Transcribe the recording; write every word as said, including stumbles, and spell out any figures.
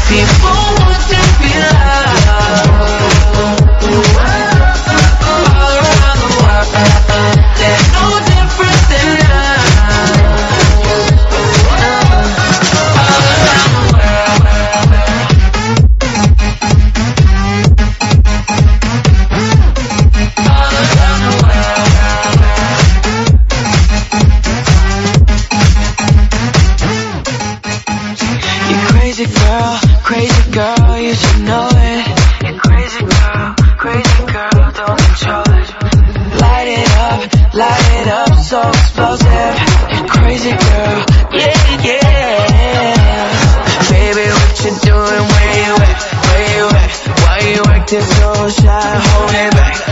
People want to be loved all around the world. They're no different than us. All around the world. All around the world. You crazy girl, crazy girl, you should know it. You crazy girl, crazy girl, don't control it. Light it up, light it up, so explosive. You crazy girl, yeah, yeah. Baby, what you doing, where you at, where you at? Why you acting so shy, hold it back.